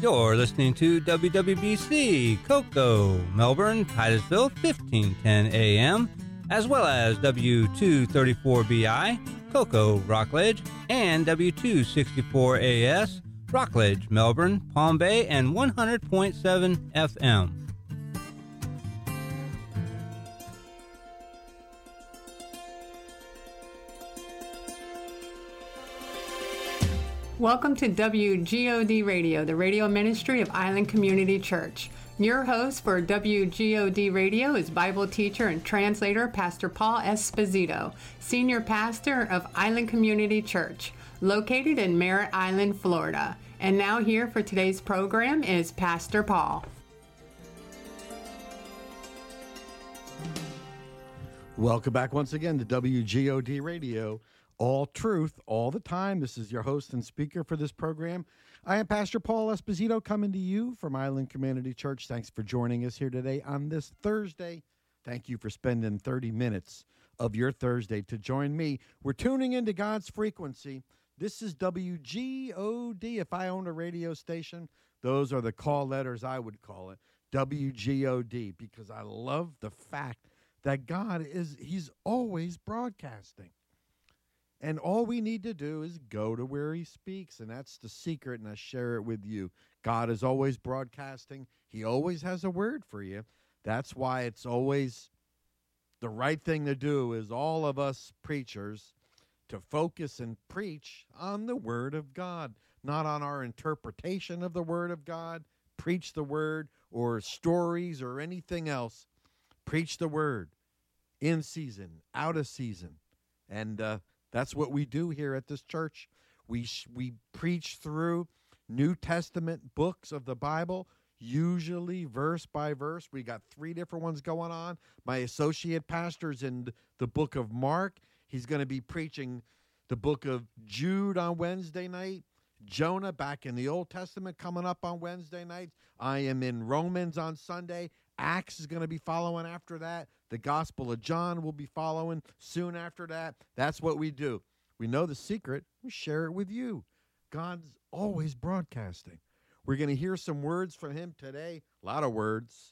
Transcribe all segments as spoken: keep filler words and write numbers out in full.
You're listening to W W B C, Cocoa, Melbourne, Titusville, fifteen ten A M, as well as W two thirty-four B I, Cocoa, Rockledge, and W two sixty-four A S, Rockledge, Melbourne, Palm Bay, and one hundred point seven F M. Welcome to W G O D Radio, the radio ministry of Island Community Church. Your host for W G O D Radio is Bible teacher and translator Pastor Paul Esposito, senior pastor of Island Community Church, located in Merritt Island, Florida. And now here for today's program is Pastor Paul. Welcome back once again to W G O D Radio. All truth, all the time. This is your host and speaker for this program. I am Pastor Paul Esposito, coming to you from Island Community Church. Thanks for joining us here today on this Thursday. Thank you for spending thirty minutes of your Thursday to join me. We're tuning into God's frequency. This is W G O D. If I owned a radio station, those are the call letters I would call it, W G O D, because I love the fact that God is, he's always broadcasting. And all we need to do is go to where he speaks, and that's the secret, and I share it with you. God is always broadcasting. He always has a word for you. That's why it's always the right thing to do is all of us preachers to focus and preach on the word of God, not on our interpretation of the word of God. Preach the word or stories or anything else. Preach the word in season, out of season. And, uh, That's what we do here at this church. We sh- we preach through New Testament books of the Bible, usually verse by verse. We got three different ones going on. My associate pastor's in the book of Mark. He's going to be preaching the book of Jude on Wednesday night. Jonah back in the Old Testament coming up on Wednesday nights. I am in Romans on Sunday. Acts is going to be following after that. The Gospel of John will be following soon after that. That's what we do. We know the secret. We share it with you. God's always broadcasting. We're going to hear some words from him today, a lot of words,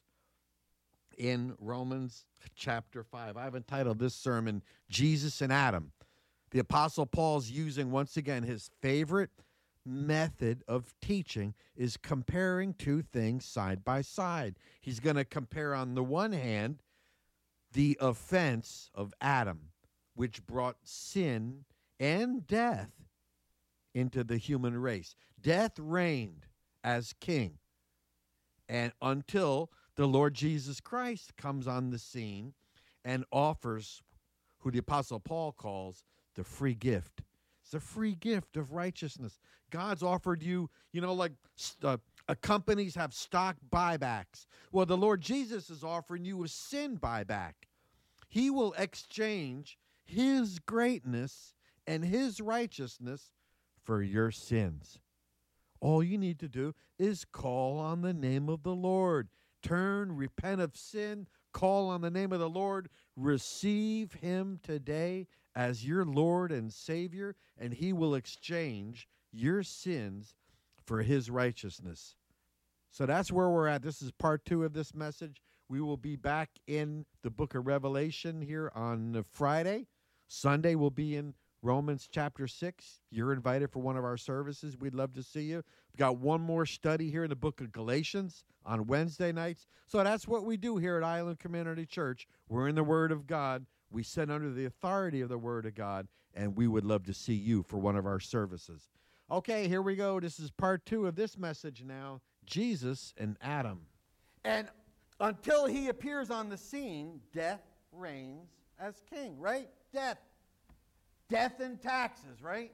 in Romans chapter five. I've entitled this sermon, Jesus and Adam. The Apostle Paul's using, once again, his favorite method of teaching is comparing two things side by side. He's going to compare, on the one hand, the offense of Adam, which brought sin and death into the human race. Death reigned as king, and until the Lord Jesus Christ comes on the scene and offers who the Apostle Paul calls the free gift. It's a free gift of righteousness. God's offered you, you know, like uh, uh, companies have stock buybacks. Well, the Lord Jesus is offering you a sin buyback. He will exchange his greatness and his righteousness for your sins. All you need to do is call on the name of the Lord. Turn, repent of sin, call on the name of the Lord, receive him today as your Lord and Savior, and he will exchange your sins for his righteousness. So that's where we're at. This is part two of this message. We will be back in the book of Revelation here on Friday. Sunday we'll be in Romans chapter six. You're invited for one of our services. We'd love to see you. We've got one more study here in the book of Galatians on Wednesday nights. So that's what we do here at Island Community Church. We're in the Word of God. We sit under the authority of the Word of God, and we would love to see you for one of our services. Okay, here we go. This is part two of this message now, Jesus and Adam. And until he appears on the scene, death reigns as king, right? Death. Death and taxes, right?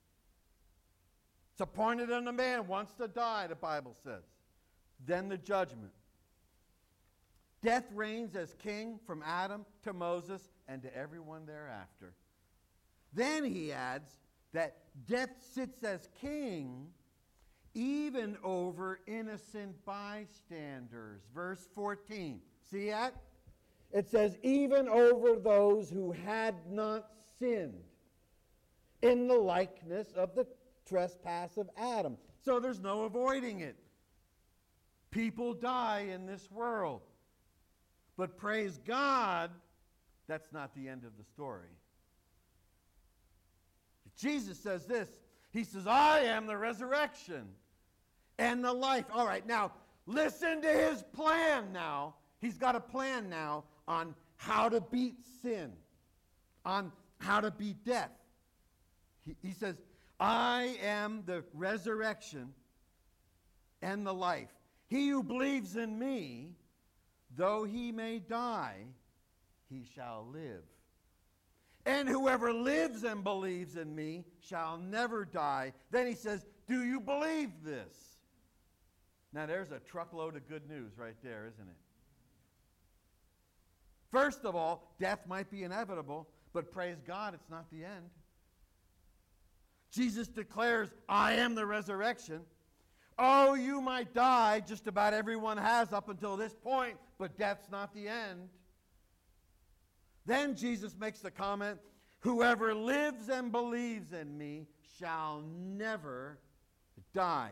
It's appointed on a man once to die, the Bible says. Then the judgment. Death reigns as king from Adam to Moses and to everyone thereafter. Then he adds that death sits as king even over innocent bystanders. Verse fourteen. See that? It says, even over those who had not sinned, in the likeness of the trespass of Adam. So there's no avoiding it. People die in this world. But praise God, that's not the end of the story. Jesus says this. He says, I am the resurrection and the life. All right, now, listen to his plan now. He's got a plan now on how to beat sin, on how to beat death. He, he says, I am the resurrection and the life. He who believes in me, though he may die, he shall live. And whoever lives and believes in me shall never die. Then he says, do you believe this? Now there's a truckload of good news right there, isn't it? First of all, death might be inevitable, but praise God, it's not the end. Jesus declares, I am the resurrection. Oh, you might die, just about everyone has up until this point, but death's not the end. Then Jesus makes the comment, whoever lives and believes in me shall never die.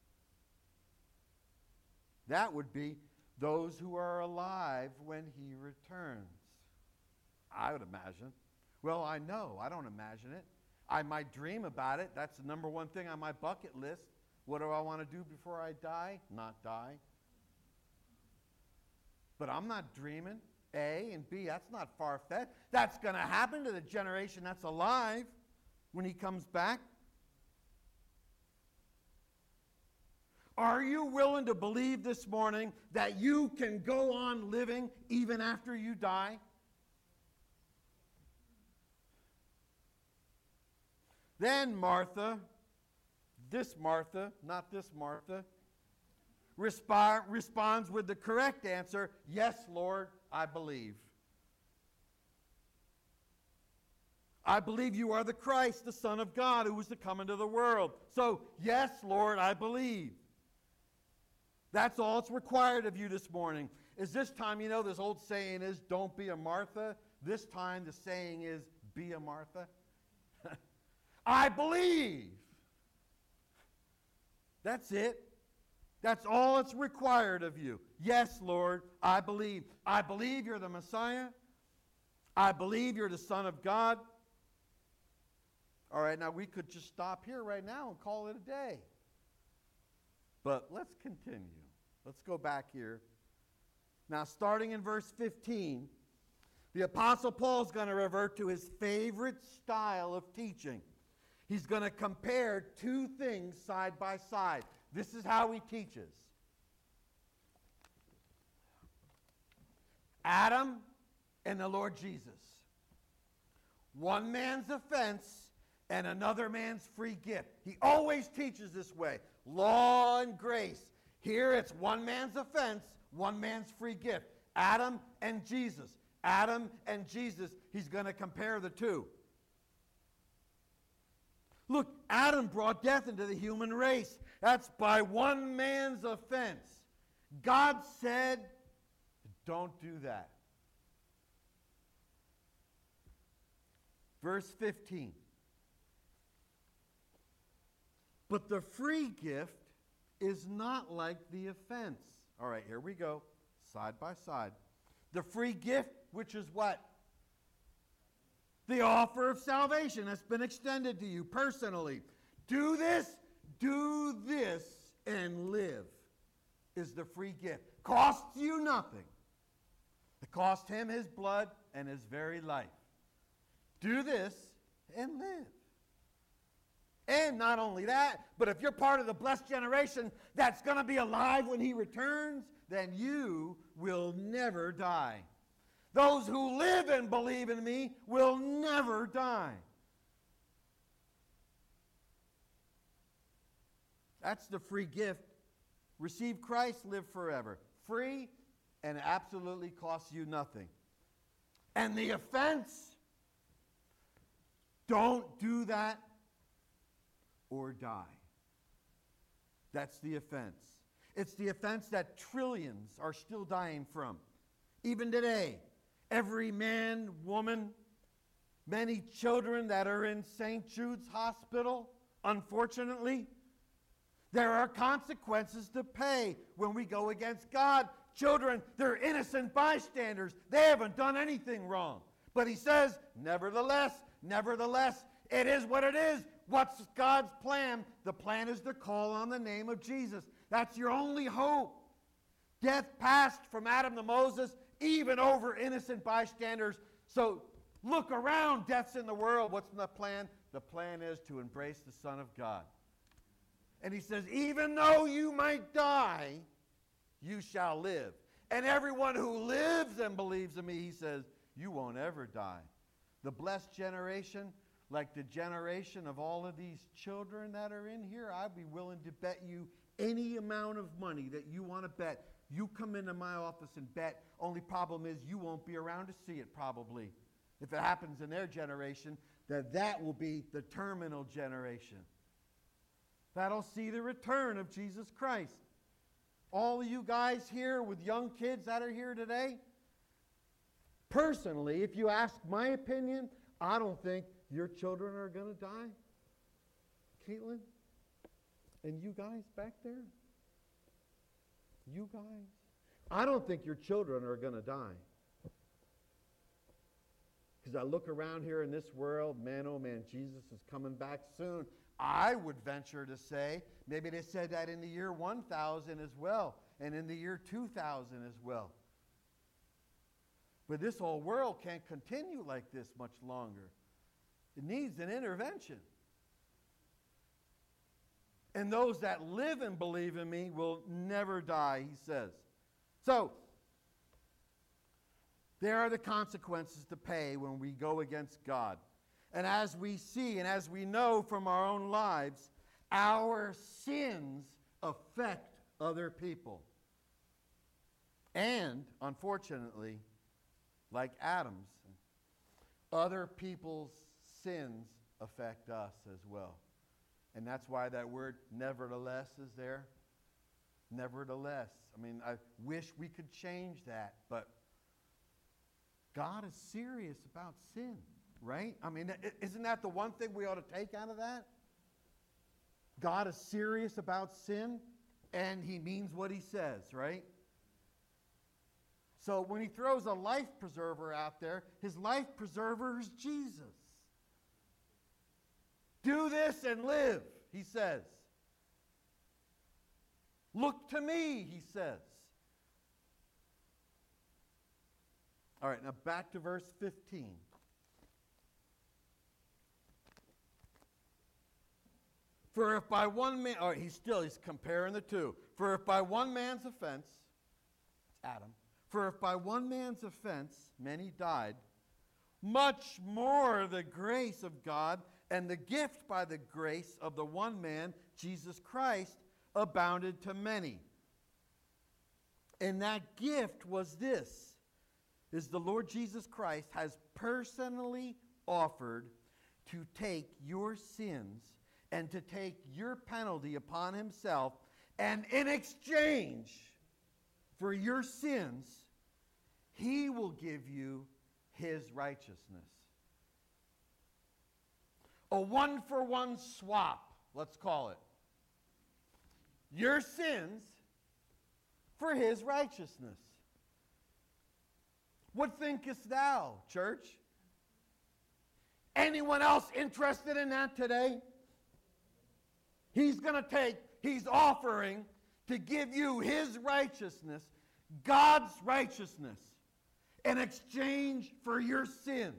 That would be those who are alive when he returns. I would imagine. Well, I know. I don't imagine it. I might dream about it. That's the number one thing on my bucket list. What do I want to do before I die? Not die. But I'm not dreaming. A and B, that's not far-fetched. That's going to happen to the generation that's alive when he comes back. Are you willing to believe this morning that you can go on living even after you die? Then Martha, this Martha, not this Martha, resp- responds with the correct answer, yes, Lord, I believe. I believe you are the Christ, the Son of God, who was to come into the world. So, yes, Lord, I believe. That's all it's required of you this morning. Is this time, you know, this old saying is, don't be a Martha. This time the saying is, be a Martha. I believe. That's it. That's all it's required of you. Yes, Lord, I believe. I believe you're the Messiah. I believe you're the Son of God. All right, now we could just stop here right now and call it a day. But let's continue. Let's go back here. Now, starting in verse fifteen, the Apostle Paul is going to revert to his favorite style of teaching. He's going to compare two things side by side. This is how he teaches. Adam and the Lord Jesus. One man's offense and another man's free gift. He always teaches this way. Law and grace. Here it's one man's offense, one man's free gift. Adam and Jesus. Adam and Jesus. He's going to compare the two. Look, Adam brought death into the human race. That's by one man's offense. God said, don't do that. Verse fifteen. But the free gift is not like the offense. All right, here we go, side by side. The free gift, which is what? The offer of salvation that's been extended to you personally. Do this, do this, and live is the free gift. Costs you nothing. It cost him his blood and his very life. Do this and live. And not only that, but if you're part of the blessed generation that's going to be alive when he returns, then you will never die. Those who live and believe in me will never die. That's the free gift. Receive Christ, live forever. Free and absolutely costs you nothing. And the offense, don't do that or die. That's the offense. It's the offense that trillions are still dying from. Even today, every man, woman, many children that are in Saint Jude's Hospital, unfortunately, There are consequences to pay when we go against God. Children, they're innocent bystanders. They haven't done anything wrong. But he says, nevertheless, nevertheless, it is what it is. What's God's plan? The plan is to call on the name of Jesus. That's your only hope. Death passed from Adam to Moses, even over innocent bystanders. So look around, death's in the world. What's the plan? The plan is to embrace the Son of God. And he says, even though you might die, you shall live. And everyone who lives and believes in me, he says, you won't ever die. The blessed generation, like the generation of all of these children that are in here, I'd be willing to bet you any amount of money that you want to bet. You come into my office and bet. Only problem is you won't be around to see it probably. If it happens in their generation, that that will be the terminal generation. That'll see the return of Jesus Christ. All of you guys here with young kids that are here today, personally, if you ask my opinion, I don't think your children are going to die. Caitlin? And you guys back there? You guys? I don't think your children are going to die. Because I look around here in this world, man, oh man, Jesus is coming back soon. I would venture to say, maybe they said that in the year one thousand as well, and in the year two thousand as well. But this whole world can't continue like this much longer. It needs an intervention. And those that live and believe in me will never die, he says. So, there are the consequences to pay when we go against God. And as we see and as we know from our own lives, our sins affect other people. And, unfortunately, like Adam's, other people's sins affect us as well. And that's why that word nevertheless is there. Nevertheless. I mean, I wish we could change that, but God is serious about sin, right? I mean, isn't that the one thing we ought to take out of that? God is serious about sin, and he means what he says, right? So when he throws a life preserver out there, his life preserver is Jesus. Do this and live, he says. Look to me, he says. All right, now back to verse fifteen. For if by one man, all right, he's still, he's comparing the two. For if by one man's offense, it's Adam, for if by one man's offense many died, much more the grace of God and the gift by the grace of the one man, Jesus Christ, abounded to many. And that gift was this, is the Lord Jesus Christ has personally offered to take your sins and to take your penalty upon himself, and in exchange for your sins, he will give you his righteousness. A one-for-one swap, let's call it. Your sins for his righteousness. What thinkest thou, church? Anyone else interested in that today? He's going to take, he's offering to give you his righteousness, God's righteousness, in exchange for your sins.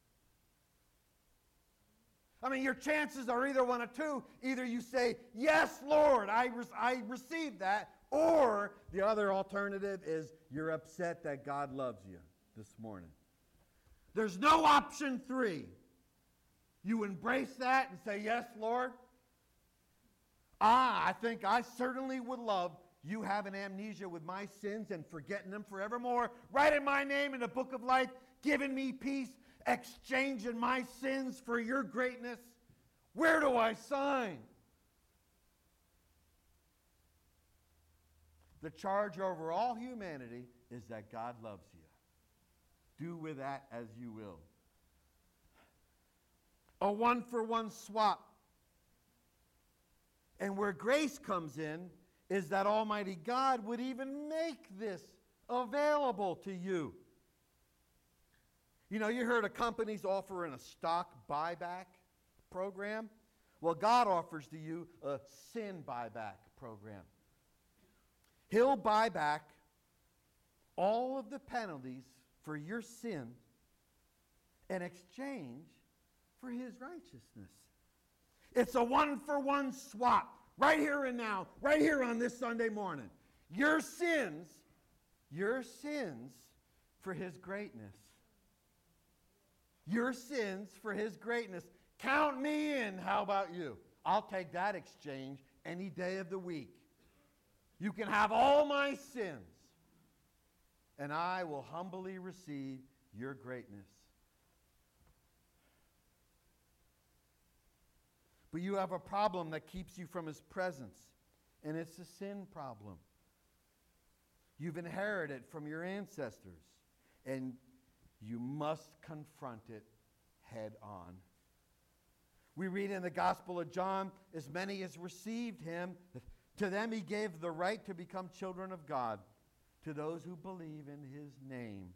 I mean, your chances are either one of two. Either you say, yes, Lord, I, re- I received that, or the other alternative is you're upset that God loves you this morning. There's no option three. You embrace that and say, yes, Lord. Ah, I think I certainly would love you having amnesia with my sins and forgetting them forevermore, writing my name in the book of life, giving me peace, exchanging my sins for your greatness. Where do I sign? The charge over all humanity is that God loves you. Do with that as you will. A one-for-one swap. And where grace comes in is that Almighty God would even make this available to you. You know, you heard of companies offering a stock buyback program. Well, God offers to you a sin buyback program. He'll buy back all of the penalties for your sin in exchange for his righteousness. It's a one-for-one swap, right here and now, right here on this Sunday morning. Your sins, your sins for his greatness. Your sins for his greatness. Count me in. How about you? I'll take that exchange any day of the week. You can have all my sins, and I will humbly receive your greatness. But you have a problem that keeps you from his presence, and it's a sin problem. You've inherited from your ancestors, and you must confront it head on. We read in the Gospel of John, as many as received him, to them he gave the right to become children of God, to those who believe in his name.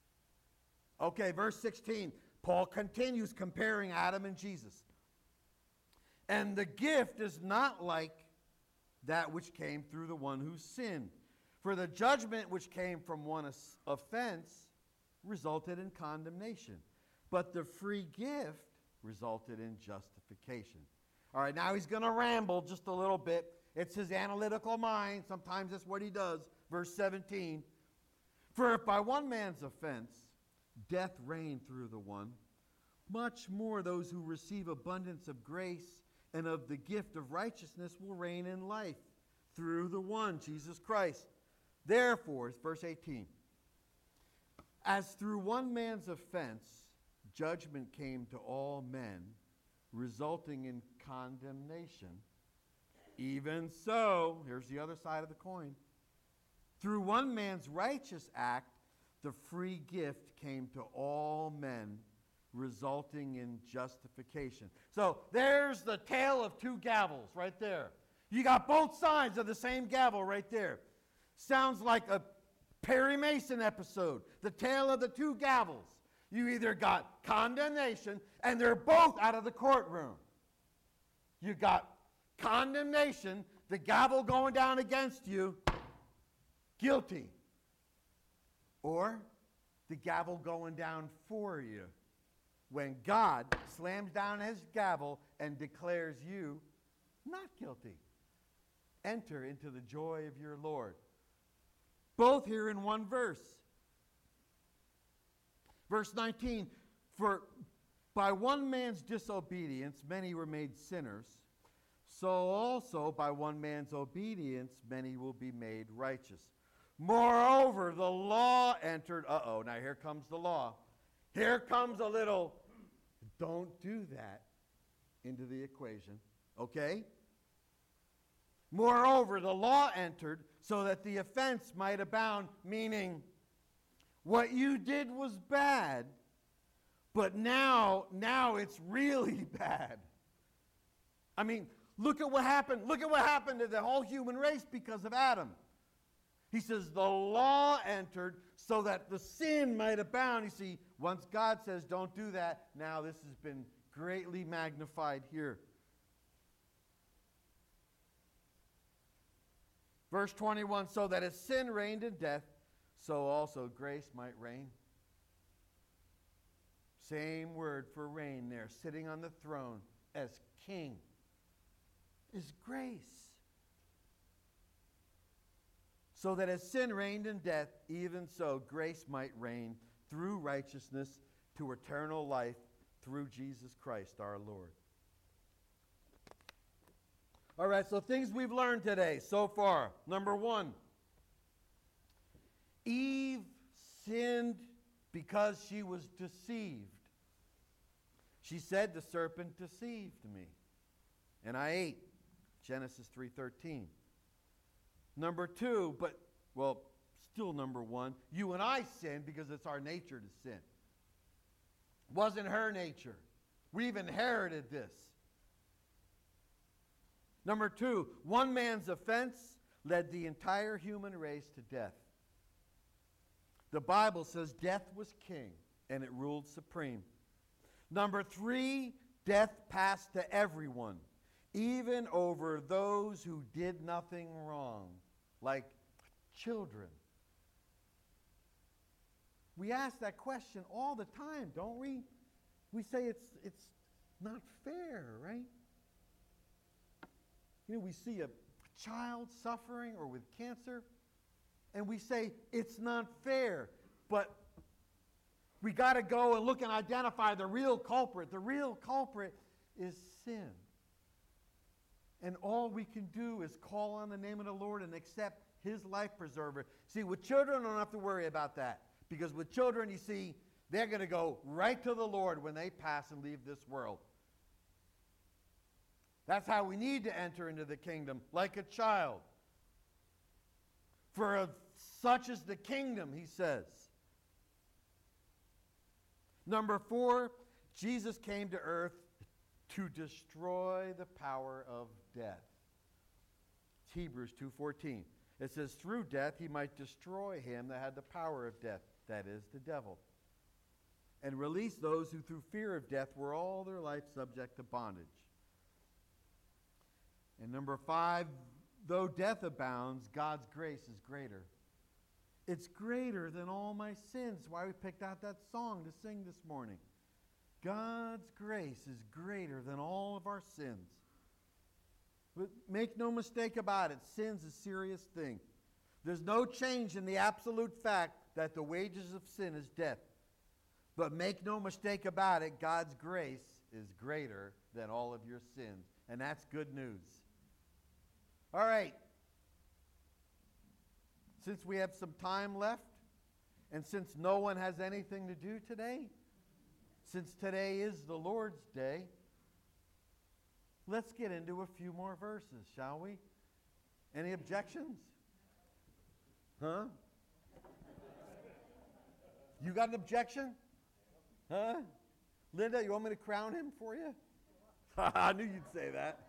Okay, verse sixteen, Paul continues comparing Adam and Jesus. And the gift is not like that which came through the one who sinned. For the judgment which came from one offense resulted in condemnation, but the free gift resulted in justification. All right, now he's going to ramble just a little bit. It's his analytical mind. Sometimes that's what he does. Verse seventeen. For if by one man's offense death reigned through the one, much more those who receive abundance of grace and of the gift of righteousness will reign in life through the one, Jesus Christ. Therefore, verse eighteen, as through one man's offense judgment came to all men, resulting in condemnation, even so, here's the other side of the coin, through one man's righteous act, the free gift came to all men, resulting in justification. So there's the tale of two gavels right there. You got both sides of the same gavel right there. Sounds like a Perry Mason episode, the tale of the two gavels. You either got condemnation, and they're both out of the courtroom. You got condemnation, the gavel going down against you, guilty. Or the gavel going down for you when God slams down his gavel and declares you not guilty. Enter into the joy of your Lord. Both here in one verse. Verse nineteen, for by one man's disobedience many were made sinners, so also by one man's obedience many will be made righteous. Moreover, the law entered. Uh-oh, now here comes the law. Here comes a little, don't do that, into the equation. Okay? Moreover, the law entered so that the offense might abound, meaning what you did was bad, but now, now it's really bad. I mean, look at what happened. Look at what happened to the whole human race because of Adam. He says the law entered so that the sin might abound. You see, once God says don't do that, now this has been greatly magnified here. Verse twenty-one, so that as sin reigned in death, so also grace might reign. Same word for reign there, sitting on the throne as king, is grace. So that as sin reigned in death, even so grace might reign through righteousness to eternal life through Jesus Christ our Lord. All right, so things we've learned today so far. Number one, Eve sinned because she was deceived. She said, the serpent deceived me, and I ate. Genesis three thirteen. Number two, but, well, still number one, you and I sinned because it's our nature to sin. Wasn't her nature. We've inherited this. Number two, one man's offense led the entire human race to death. The Bible says death was king and it ruled supreme. Number three, death passed to everyone, even over those who did nothing wrong, like children. We ask that question all the time, don't we? We say it's it's not fair, right? You know, we see a child suffering or with cancer, and we say it's not fair, but we got to go and look and identify the real culprit. The real culprit is sin. And all we can do is call on the name of the Lord and accept his life preserver. See, with children, I don't have to worry about that. Because with children, you see, they're going to go right to the Lord when they pass and leave this world. That's how we need to enter into the kingdom, like a child. For of such is the kingdom, he says. Number four, Jesus came to earth to destroy the power of death. It's Hebrews two fourteen. It says, through death he might destroy him that had the power of death, that is, the devil, and release those who through fear of death were all their life subject to bondage. And number five, though death abounds, God's grace is greater. It's greater than all my sins. That's why we picked out that song to sing this morning. God's grace is greater than all of our sins. But make no mistake about it, sin's a serious thing. There's no change in the absolute fact that the wages of sin is death. But make no mistake about it, God's grace is greater than all of your sins. And that's good news. All right. Since we have some time left, and since no one has anything to do today, since today is the Lord's Day, let's get into a few more verses, shall we? Any objections? Huh? You got an objection? Huh? Linda, you want me to crown him for you? I knew you'd say that.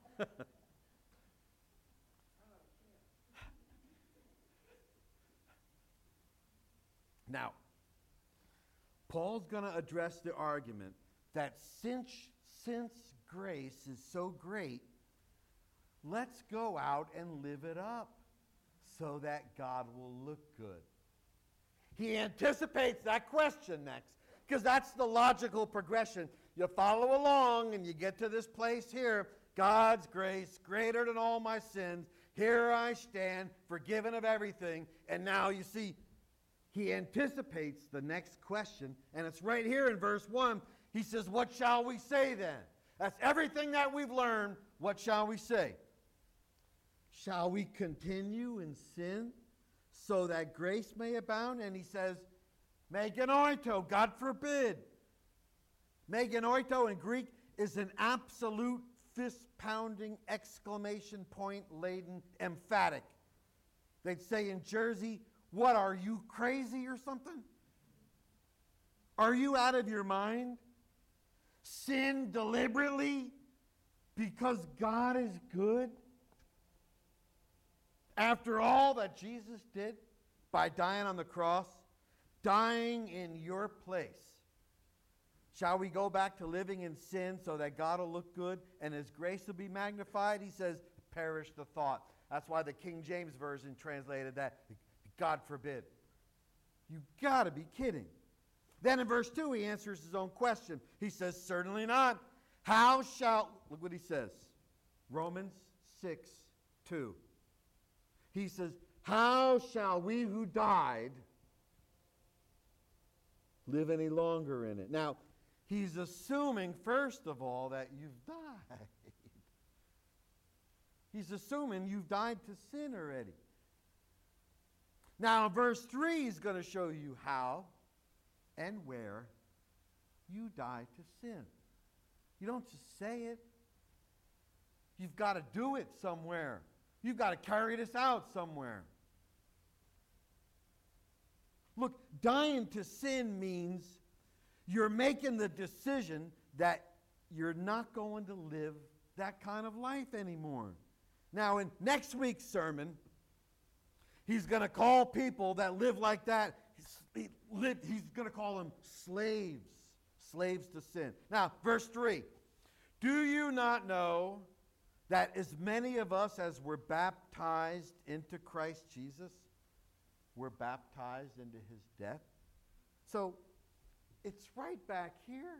Now, Paul's going to address the argument that since, since grace is so great, let's go out and live it up so that God will look good. He anticipates that question next, because that's the logical progression. You follow along and you get to this place here. God's grace, greater than all my sins. Here I stand, forgiven of everything. And now you see, he anticipates the next question, and it's right here in verse one. He says, what shall we say then? That's everything that we've learned. What shall we say? Shall we continue in sin so that grace may abound? And he says, meganoito, God forbid. Meganoito in Greek is an absolute fist-pounding, exclamation point-laden, emphatic. They'd say in Jersey, what, are you crazy or something? Are you out of your mind? Sin deliberately because God is good? After all that Jesus did by dying on the cross, dying in your place, shall we go back to living in sin so that God will look good and his grace will be magnified? He says, perish the thought. That's why the King James Version translated that, God forbid. You got to be kidding. Then in verse two, he answers his own question. He says, certainly not. How shall, look what he says. Romans six two. He says, how shall we who died live any longer in it? Now, he's assuming, first of all, that you've died. He's assuming you've died to sin already. Now, verse three is going to show you how and where you die to sin. You don't just say it. You've got to do it somewhere. You've got to carry this out somewhere. Look, dying to sin means you're making the decision that you're not going to live that kind of life anymore. Now, in next week's sermon, he's going to call people that live like that, he lived, he's going to call them slaves, slaves to sin. Now, verse three, do you not know that as many of us as were baptized into Christ Jesus were baptized into his death? So, it's right back here.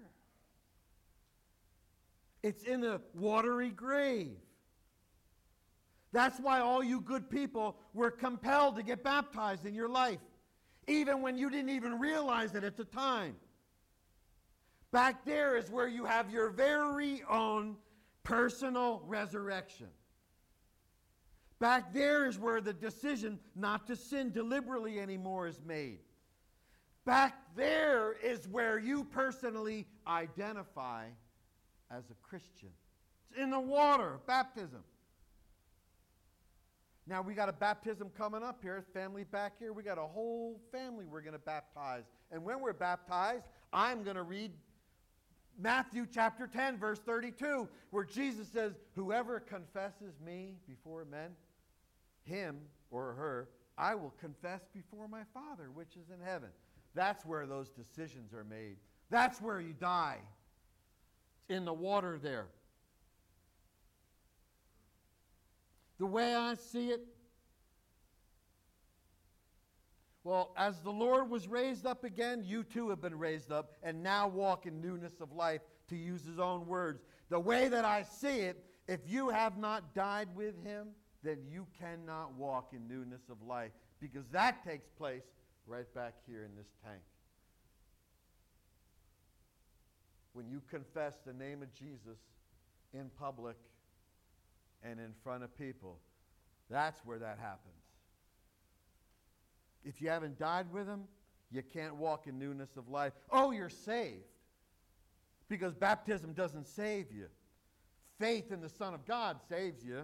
It's in a watery grave. That's why all you good people were compelled to get baptized in your life, even when you didn't even realize it at the time. Back there is where you have your very own personal resurrection. Back there is where the decision not to sin deliberately anymore is made. Back there is where you personally identify as a Christian. It's in the water, baptism. Now we got a baptism coming up here. Family back here. We got a whole family we're going to baptize. And when we're baptized, I'm going to read Matthew chapter ten, verse thirty-two, where Jesus says, whoever confesses me before men, him or her, I will confess before my Father, which is in heaven. That's where those decisions are made. That's where you die. It's in the water there. The way I see it, well, as the Lord was raised up again, you too have been raised up and now walk in newness of life, to use his own words. The way that I see it, if you have not died with him, then you cannot walk in newness of life, because that takes place right back here in this tank. When you confess the name of Jesus in public and in front of people, that's where that happens. If you haven't died with him, you can't walk in newness of life. Oh, you're saved, because baptism doesn't save you. Faith in the Son of God saves you.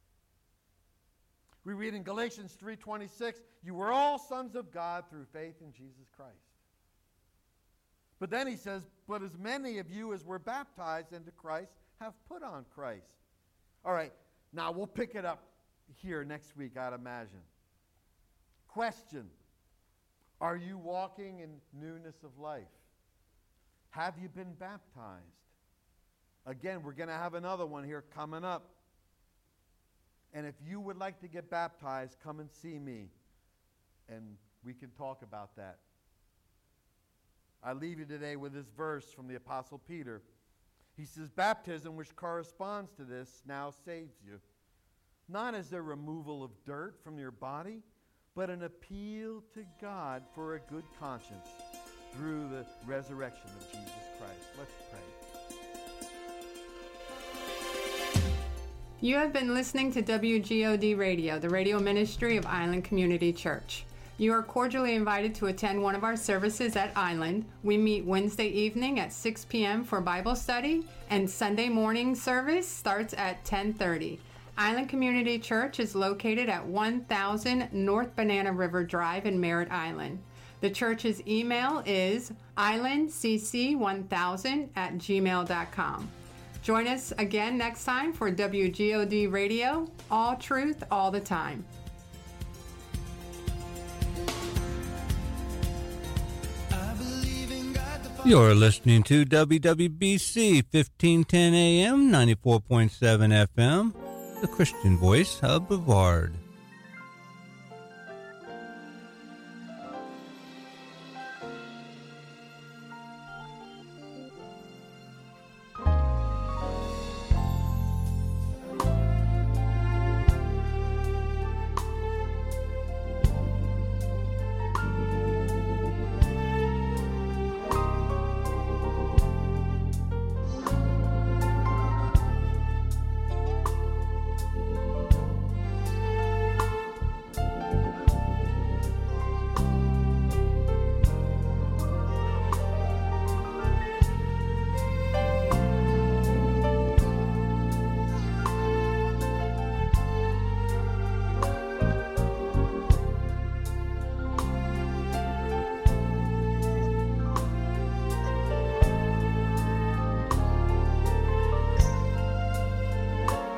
We read in Galatians three twenty-six, you were all sons of God through faith in Jesus Christ. But then he says, but as many of you as were baptized into Christ have put on Christ. All right, now we'll pick it up here next week, I'd imagine. Question, are you walking in newness of life? Have you been baptized? Again, we're going to have another one here coming up. And if you would like to get baptized, come and see me, and we can talk about that. I leave you today with this verse from the Apostle Peter. He says, baptism, which corresponds to this, now saves you, not as a removal of dirt from your body, but an appeal to God for a good conscience through the resurrection of Jesus Christ. Let's pray. You have been listening to W G O D Radio, the radio ministry of Island Community Church. You are cordially invited to attend one of our services at Island. We meet Wednesday evening at six p.m. for Bible study, and Sunday morning service starts at ten thirty. Island Community Church is located at one thousand North Banana River Drive in Merritt Island. The church's email is island c c one thousand at gmail dot com. Join us again next time for W G O D Radio, all truth, all the time. You're listening to W W B C fifteen ten A M, ninety-four point seven F M, the Christian voice of Brevard.